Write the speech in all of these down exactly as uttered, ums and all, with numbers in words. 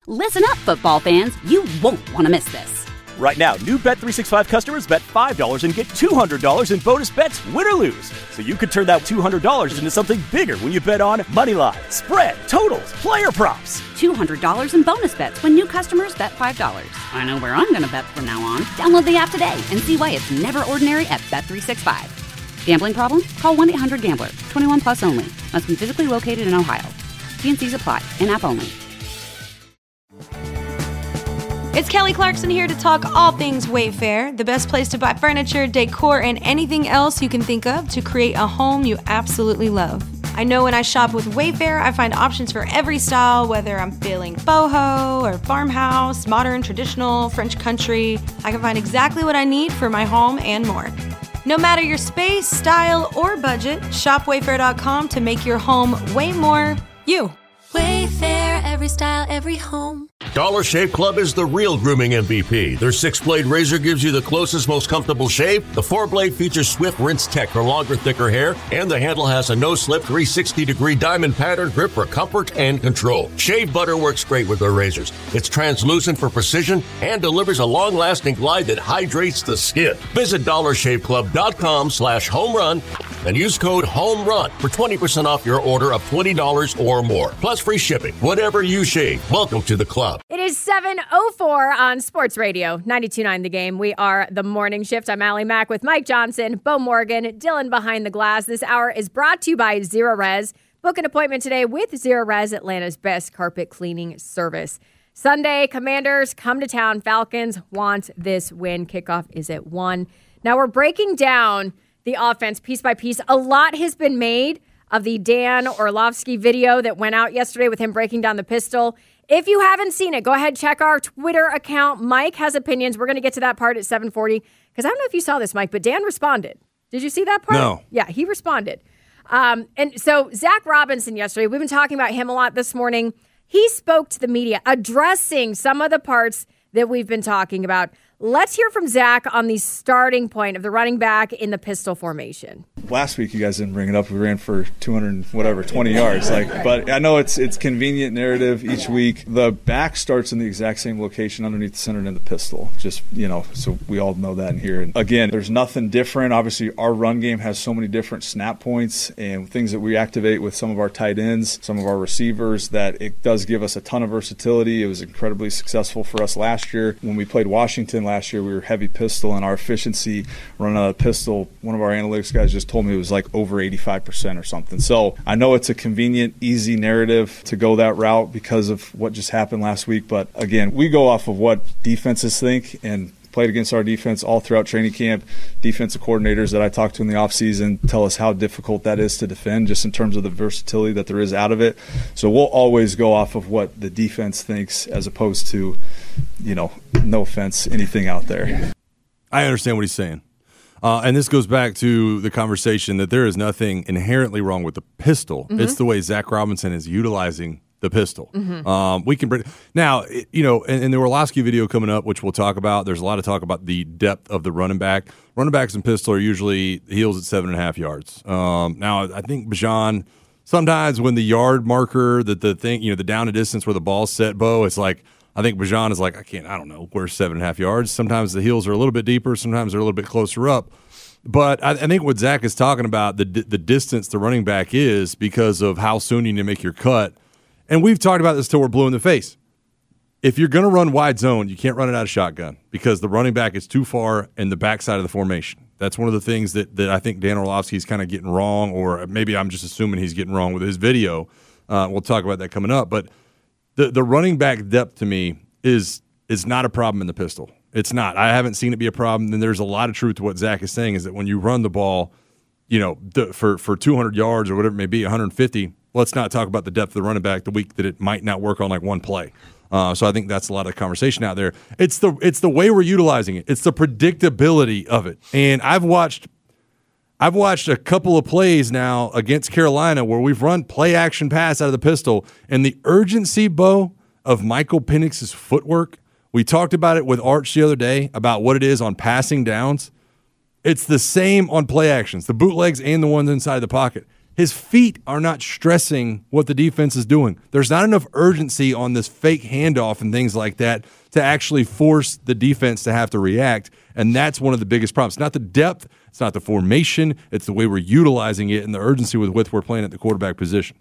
Listen up, football fans. You won't want to miss this. Right now, new Bet three sixty-five customers bet five dollars and get two hundred dollars in bonus bets, win or lose. So you could turn that two hundred dollars into something bigger when you bet on money line, spread, totals, player props. two hundred dollars in bonus bets when new customers bet five dollars. I know where I'm going to bet from now on. Download the app today and see why it's never ordinary at Bet three sixty-five. Gambling problem? Call one eight hundred gambler. twenty-one plus only. Must be physically located in Ohio. T and C's apply. In-app only. It's Kelly Clarkson here to talk all things Wayfair, the best place to buy furniture, decor, and anything else you can think of to create a home you absolutely love. I know when I shop with Wayfair, I find options for every style, whether I'm feeling boho or farmhouse, modern, traditional, French country. I can find exactly what I need for my home and more. No matter your space, style, or budget, shop wayfair dot com to make your home way more you. Wayfair, every style, every home. Dollar Shave Club is the real grooming M V P. Their six-blade razor gives you the closest, most comfortable shave. The four-blade features swift rinse tech for longer, thicker hair. And the handle has a no-slip three hundred sixty degree diamond pattern grip for comfort and control. Shave butter works great with their razors. It's translucent for precision and delivers a long-lasting glide that hydrates the skin. Visit dollar shave club dot com slash home run and use code HOMERUN for twenty percent off your order of twenty dollars or more. Plus free shipping. Whatever you shave, welcome to the club. It is seven oh four on Sports Radio, ninety-two point nine The Game. We are the Morning Shift. I'm Allie Mack with Mike Johnson, Bo Morgan, Dylan behind the glass. This hour is brought to you by Zerorez. Book an appointment today with Zerorez, Atlanta's best carpet cleaning service. Sunday, Commanders come to town. Falcons want this win. Kickoff is at one. Now we're breaking down the offense piece by piece. A lot has been made of the Dan Orlovsky video that went out yesterday with him breaking down the pistol. If you haven't seen it, go ahead, check our Twitter account. Mike has opinions. We're going to get to that part at seven forty. Because I don't know if you saw this, Mike, but Dan responded. Did you see that part? No. Yeah, he responded. Um, and so Zach Robinson yesterday, we've been talking about him a lot this morning. He spoke to the media addressing some of the parts that we've been talking about. Let's hear from Zach on the starting point of the running back in the pistol formation. Last week, you guys didn't bring it up. We ran for two hundred, whatever, twenty yards. Like, but I know it's it's convenient narrative each week. The back starts in the exact same location underneath the center and the pistol. Just, you know, so we all know that in here. And again, there's nothing different. Obviously, our run game has so many different snap points and things that we activate with some of our tight ends, some of our receivers, that it does give us a ton of versatility. It was incredibly successful for us last year. When we played Washington last year, we were heavy pistol, and our efficiency running out of pistol, one of our analytics guys just told me it was like over eighty-five percent or something. So I know it's a convenient, easy narrative to go that route because of what just happened last week. But again, we go off of what defenses think and played against our defense all throughout training camp. Defensive coordinators that I talked to in the offseason tell us how difficult that is to defend just in terms of the versatility that there is out of it. So we'll always go off of what the defense thinks as opposed to, you know, no offense, anything out there. I understand what he's saying. Uh, and this goes back to the conversation that there is nothing inherently wrong with the pistol. Mm-hmm. It's the way Zach Robinson is utilizing the pistol. Mm-hmm. Um, we can bring now, you know, in, in the Orlovsky video coming up, which we'll talk about, there's a lot of talk about the depth of the running back. Running backs and pistol are usually heels at seven and a half yards. Um, now, I think Bijan, sometimes when the yard marker, that the thing, you know, the down and distance where the ball's set, Bo, it's like, I think Bijan is like, I can't, I don't know, where's seven and a half yards. Sometimes the heels are a little bit deeper. Sometimes they're a little bit closer up. But I, I think what Zach is talking about, the the distance the running back is because of how soon you need to make your cut. And we've talked about this till we're blue in the face. If you're going to run wide zone, you can't run it out of shotgun because the running back is too far in the backside of the formation. That's one of the things that, that I think Dan Orlovsky is kind of getting wrong, or maybe I'm just assuming he's getting wrong with his video. Uh, we'll talk about that coming up. But the the running back depth to me is is not a problem in the pistol. It's not. I haven't seen it be a problem. And there's a lot of truth to what Zach is saying is that when you run the ball, you know, the, for, for two hundred yards or whatever it may be, one hundred fifty, let's not talk about the depth of the running back the week that it might not work on like one play. Uh, so I think that's a lot of conversation out there. It's the it's the way we're utilizing it. It's the predictability of it. And I've watched I've watched a couple of plays now against Carolina where we've run play action pass out of the pistol, and the urgency, Bo, of Michael Penix's footwork. We talked about it with Arch the other day about what it is on passing downs. It's the same on play actions, the bootlegs and the ones inside the pocket. his feet are not stressing what the defense is doing. There's not enough urgency on this fake handoff and things like that to actually force the defense to have to react, and that's one of the biggest problems. Not the depth, it's not the formation, it's the way we're utilizing it and the urgency with which we're playing at the quarterback position.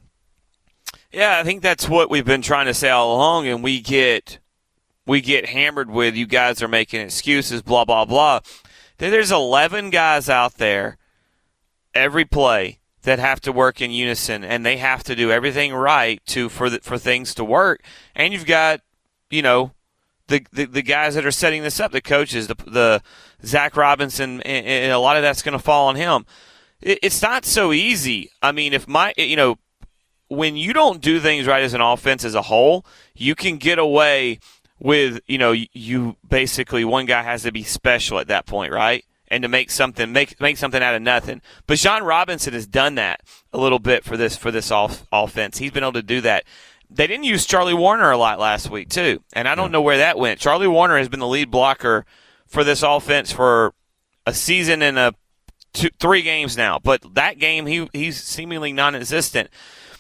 Yeah, I think that's what we've been trying to say all along, and we get we get hammered with, you guys are making excuses, blah, blah, blah. There's eleven guys out there every play that have to work in unison, and they have to do everything right to for the, for things to work. And you've got, you know, the, the the guys that are setting this up, the coaches, the the Zach Robinson, and, and a lot of that's going to fall on him. It, it's not so easy. I mean, if my, you know, when you don't do things right as an offense as a whole, you can get away with, you know, you basically one guy has to be special at that point, right? And to make something make make something out of nothing. But Bijan Robinson has done that a little bit for this for this off, offense. He's been able to do that. They didn't use Charlie Warner a lot last week too, and I don't know where that went. Charlie Warner has been the lead blocker for this offense for a season and a two, three games now. But that game, he he's seemingly non-existent.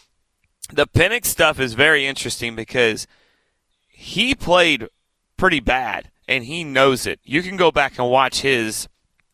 The Penix stuff is very interesting because he played pretty bad, and he knows it. You can go back and watch his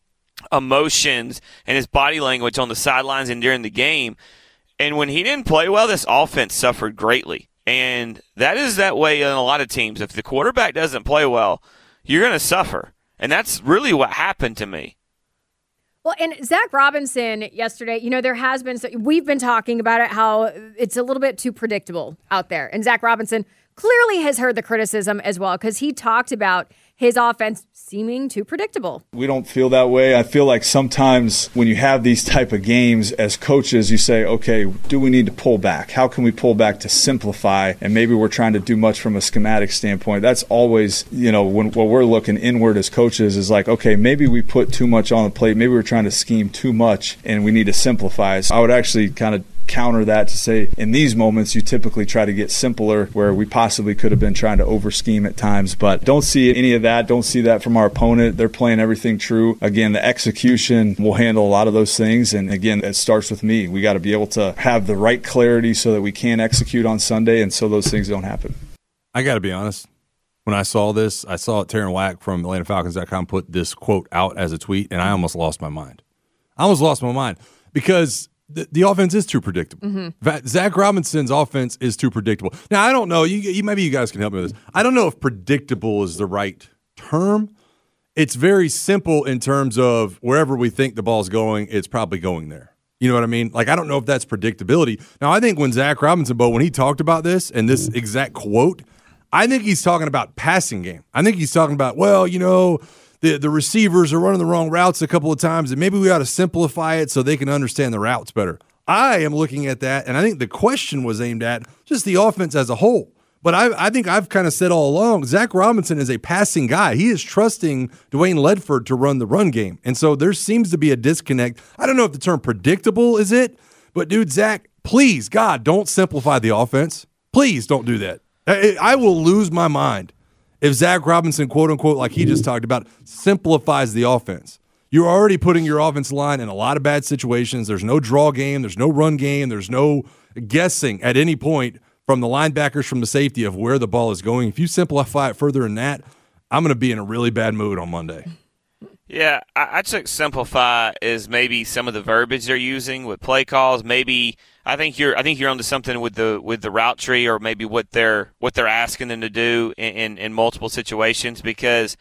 emotions and his body language on the sidelines and during the game. And when he didn't play well, this offense suffered greatly. And that is that way in a lot of teams. If the quarterback doesn't play well, you're going to suffer. And that's really what happened to me. Well, and Zach Robinson yesterday, you know, there has been, we've been talking about it, how it's a little bit too predictable out there. And Zach Robinson clearly has heard the criticism as well, because he talked about his offense seeming too predictable. We don't feel that way. I feel like sometimes when you have these type of games as coaches, you say, okay, do we need to pull back? How can we pull back to simplify? And maybe we're trying to do much from a schematic standpoint. That's always, you know, when what we're looking inward as coaches is like, okay, maybe we put too much on the plate. Maybe we're trying to scheme too much and we need to simplify. So I would actually kind of counter that to say in these moments you typically try to get simpler where we possibly could have been trying to over scheme at times, but don't see any of that. Don't see that from our opponent. They're playing everything true. Again, the execution will handle a lot of those things, and again, it starts with me. We got to be able to have the right clarity so that we can execute on Sunday, and so those things don't happen. I got to be honest. When I saw this, I saw Taryn Wack from Atlanta Falcons dot com put this quote out as a tweet, and I almost lost my mind. I almost lost my mind because The, the offense is too predictable. Mm-hmm. Zach Robinson's offense is too predictable. Now, I don't know. You, you maybe you guys can help me with this. I don't know if predictable is the right term. It's very simple in terms of wherever we think the ball's going, it's probably going there. You know what I mean? Like, I don't know if that's predictability. Now, I think when Zach Robinson, Bo, when he talked about this and this exact quote, I think he's talking about passing game. I think he's talking about, well, you know, The, the receivers are running the wrong routes a couple of times, and maybe we ought to simplify it so they can understand the routes better. I am looking at that, and I think the question was aimed at just the offense as a whole. But I, I think I've kind of said all along, Zach Robinson is a passing guy. He is trusting Dwayne Ledford to run the run game. And so there seems to be a disconnect. I don't know if the term predictable is it, but, dude, Zach, please, God, don't simplify the offense. Please don't do that. I, I will lose my mind if Zach Robinson, quote unquote, like he just talked about, simplifies the offense. You're already putting your offensive line in a lot of bad situations. There's no draw game. There's no run game. There's no guessing at any point from the linebackers, from the safety of where the ball is going. If you simplify it further than that, I'm going to be in a really bad mood on Monday. Yeah, I, I took simplify as maybe some of the verbiage they're using with play calls. Maybe I think you're I think you're onto something with the with the route tree, or maybe what they're what they're asking them to do in, in, in multiple situations, because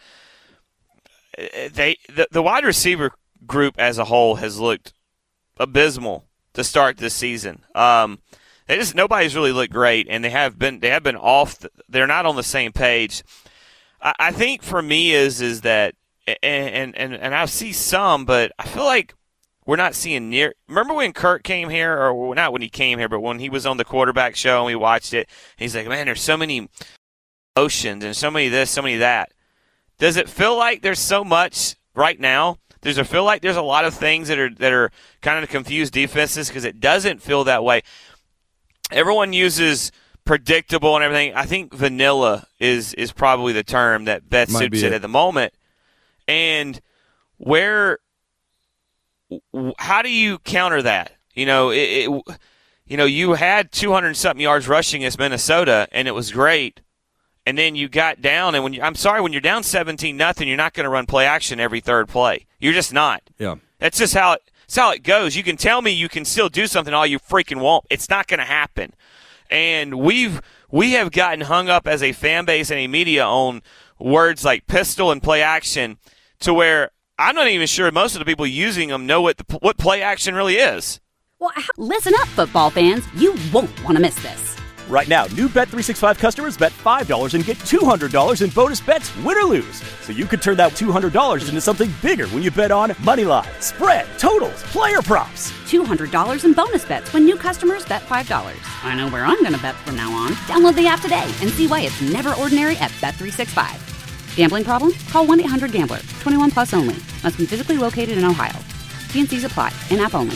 they the, the wide receiver group as a whole has looked abysmal to start this season. Um, they just nobody's really looked great, and they have been they have been off. The, they're not on the same page. I, I think for me is is that. And, and and I see some, but I feel like we're not seeing near. Remember when Kirk came here, or not when he came here, but when he was on the quarterback show and we watched it, he's like, man, there's so many emotions and so many this, so many that. Does it feel like there's so much right now? Does it feel like there's a lot of things that are that are kind of confused defenses? Because it doesn't feel that way. Everyone uses predictable and everything. I think vanilla is is probably the term that best suits it at the moment. And where, how do you counter that? You know, it, it you know, you had two hundred something yards rushing against Minnesota, and it was great. And then you got down, and when you, I'm sorry, when you're down seventeen nothing, you're not going to run play action every third play. You're just not. Yeah, that's just how it. That's how it goes. You can tell me you can still do something all you freaking want. It's not going to happen. And we've we have gotten hung up as a fan base and a media on words like pistol and play action, to where I'm not even sure most of the people using them know what the, what play action really is. Well, listen up, football fans. You won't want to miss this. Right now, new Bet three sixty-five customers bet five dollars and get two hundred dollars in bonus bets, win or lose. So you could turn that two hundred dollars into something bigger when you bet on money line, spread, totals, player props. two hundred dollars in bonus bets when new customers bet five dollars. I know where I'm going to bet from now on. Download the app today and see why it's never ordinary at Bet three sixty-five. Gambling problem? Call one eight hundred gambler. twenty-one plus only. Must be physically located in Ohio. T and C's apply. In-app only.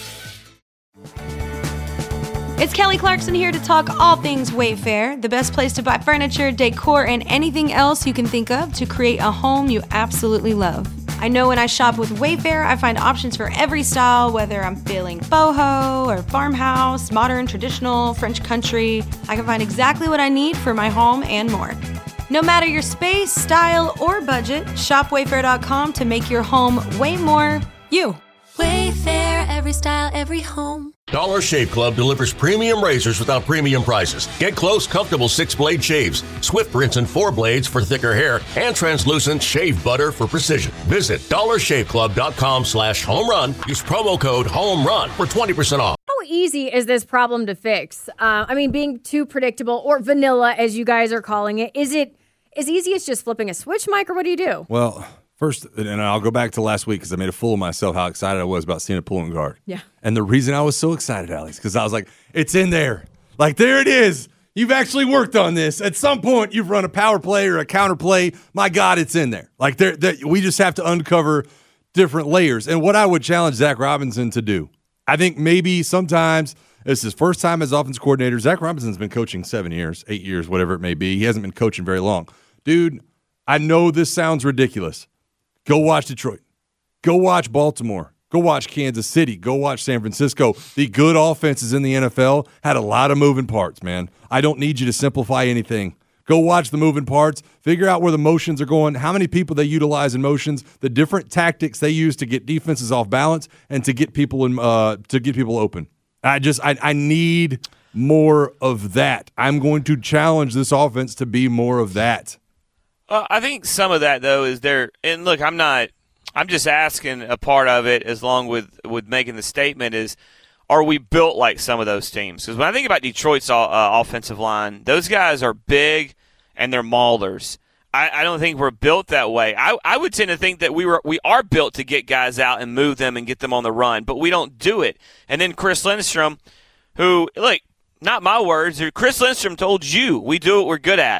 It's Kelly Clarkson here to talk all things Wayfair, the best place to buy furniture, decor, and anything else you can think of to create a home you absolutely love. I know when I shop with Wayfair, I find options for every style, whether I'm feeling boho or farmhouse, modern, traditional, French country. I can find exactly what I need for my home and more. No matter your space, style, or budget, shop wayfair dot com to make your home way more you. Wayfair, every style, every home. Dollar Shave Club delivers premium razors without premium prices. Get close, comfortable six-blade shaves, swift rinse and four blades for thicker hair, and translucent shave butter for precision. Visit dollar shave club dot com slash home run. Use promo code HOMERUN for twenty percent off. How easy is this problem to fix? Uh, I mean, being too predictable or vanilla, as you guys are calling it, is it as easy as just flipping a switch, Mike, or what do you do? Well, first, and I'll go back to last week because I made a fool of myself how excited I was about seeing a pulling guard. Yeah. And the reason I was so excited, Alex, because I was like, it's in there. Like, there it is. You've actually worked on this. At some point, you've run a power play or a counter play. My God, it's in there. Like, there, there, we just have to uncover different layers. And what I would challenge Zach Robinson to do, I think maybe sometimes it's his first time as offense coordinator. Zach Robinson's been coaching seven years, eight years, whatever it may be. He hasn't been coaching very long. Dude, I know this sounds ridiculous. Go watch Detroit. Go watch Baltimore. Go watch Kansas City. Go watch San Francisco. The good offenses in the N F L had a lot of moving parts, man. I don't need you to simplify anything. Go watch the moving parts. Figure out where the motions are going, how many people they utilize in motions, the different tactics they use to get defenses off balance and to get people in, uh, to get people open. I just I, I need more of that. I'm going to challenge this offense to be more of that. Uh, I think some of that, though, is there – and, look, I'm not – I'm just asking a part of it as long with, with making the statement is, are we built like some of those teams? Because when I think about Detroit's uh, offensive line, those guys are big and they're maulers. I, I don't think we're built that way. I, I would tend to think that we were we are built to get guys out and move them and get them on the run, but we don't do it. And then Chris Lindstrom, who, look, not my words, Chris Lindstrom told you we do what we're good at.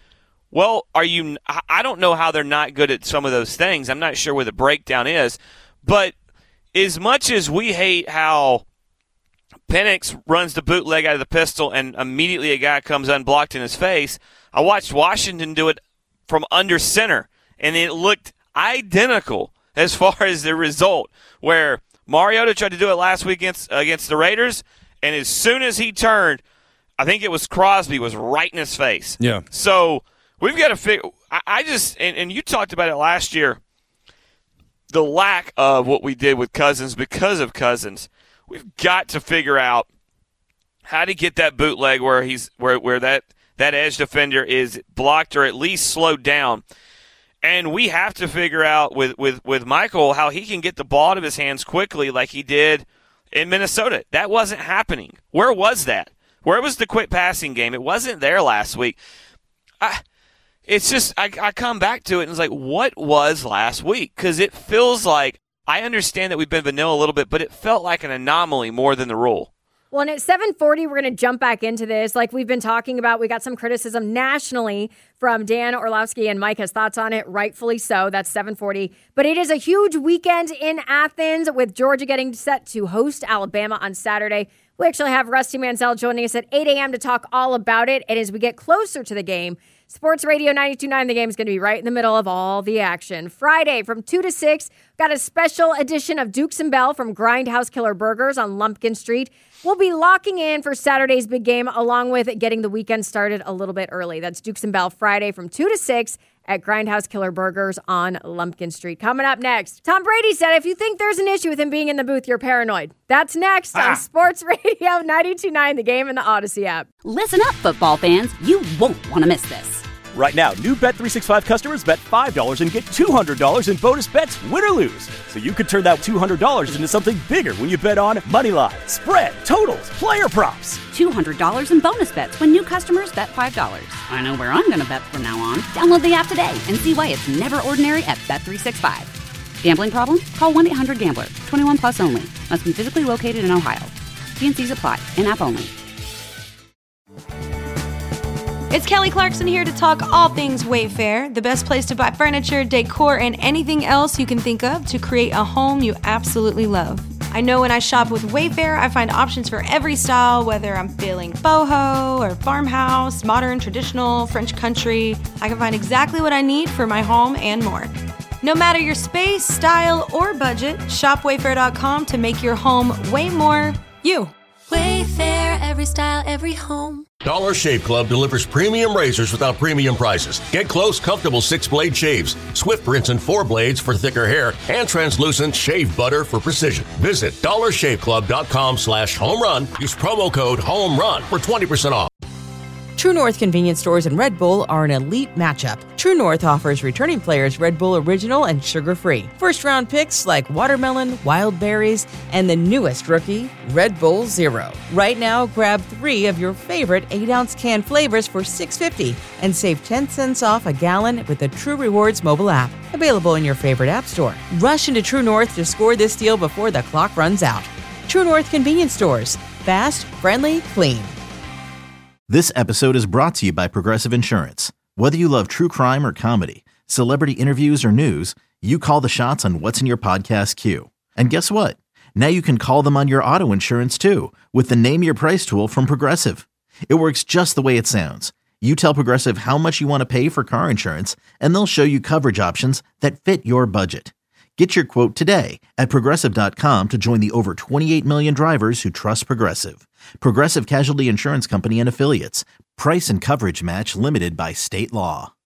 Well, are you? I don't know how they're not good at some of those things. I'm not sure where the breakdown is. But as much as we hate how Penix runs the bootleg out of the pistol and immediately a guy comes unblocked in his face, I watched Washington do it from under center, and it looked identical as far as the result, where Mariota tried to do it last week against, against the Raiders, and as soon as he turned, I think it was Crosby was right in his face. Yeah. So – we've got to figure – I just and, – and you talked about it last year, the lack of what we did with Cousins because of Cousins. We've got to figure out how to get that bootleg where he's where, where that, that edge defender is blocked or at least slowed down. And we have to figure out with, with, with Michael how he can get the ball out of his hands quickly like he did in Minnesota. That wasn't happening. Where was that? Where was the quick passing game? It wasn't there last week. I – It's just, I, I come back to it and it's like, what was last week? Because it feels like, I understand that we've been vanilla a little bit, but it felt like an anomaly more than the rule. Well, and at seven forty, we're going to jump back into this. Like we've been talking about, we got some criticism nationally from Dan Orlovsky, and Mike has thoughts on it, rightfully so. That's seven forty. But it is a huge weekend in Athens with Georgia getting set to host Alabama on Saturday. We actually have Rusty Mansell joining us at eight a.m. to talk all about it. And as we get closer to the game, Sports Radio ninety-two point nine The Game is going to be right in the middle of all the action. Friday from two to six, got a special edition of Dukes and Bell from Grindhouse Killer Burgers on Lumpkin Street. We'll be locking in for Saturday's big game, along with getting the weekend started a little bit early. That's Dukes and Bell Friday from two to six at Grindhouse Killer Burgers on Lumpkin Street. Coming up next, Tom Brady said if you think there's an issue with him being in the booth, you're paranoid. That's next ah. on Sports Radio ninety-two point nine The Game and the Odyssey app. Listen up, football fans. You won't want to miss this. Right now, new Bet three sixty-five customers bet five dollars and get two hundred dollars in bonus bets, win or lose. So you could turn that two hundred dollars into something bigger when you bet on moneyline, spread, totals, player props. two hundred dollars in bonus bets when new customers bet five dollars. I know where I'm going to bet from now on. Download the app today and see why it's never ordinary at Bet three sixty-five. Gambling problem? Call one eight hundred gambler. twenty-one plus only. Must be physically located in Ohio. T and C's apply. In-app only. It's Kelly Clarkson here to talk all things Wayfair, the best place to buy furniture, decor, and anything else you can think of to create a home you absolutely love. I know when I shop with Wayfair, I find options for every style, whether I'm feeling boho or farmhouse, modern, traditional, French country. I can find exactly what I need for my home and more. No matter your space, style, or budget, shop wayfair dot com to make your home way more you. Wayfair, every style, every home. Dollar Shave Club delivers premium razors without premium prices. Get close, comfortable six-blade shaves, swift rinse and four blades for thicker hair, and translucent shave butter for precision. Visit dollar shave club dot com slash home run. Use promo code HOMERUN for twenty percent off. True North Convenience Stores and Red Bull are an elite matchup. True North offers returning players Red Bull Original and sugar-free. First-round picks like watermelon, wild berries, and the newest rookie, Red Bull Zero. Right now, grab three of your favorite eight-ounce can flavors for six dollars and fifty cents and save ten cents off a gallon with the True Rewards mobile app. Available in your favorite app store. Rush into True North to score this deal before the clock runs out. True North Convenience Stores. Fast, friendly, clean. This episode is brought to you by Progressive Insurance. Whether you love true crime or comedy, celebrity interviews or news, you call the shots on what's in your podcast queue. And guess what? Now you can call them on your auto insurance too with the Name Your Price tool from Progressive. It works just the way it sounds. You tell Progressive how much you want to pay for car insurance, and they'll show you coverage options that fit your budget. Get your quote today at progressive dot com to join the over twenty-eight million drivers who trust Progressive. Progressive Casualty Insurance Company and Affiliates. Price and coverage match limited by state law.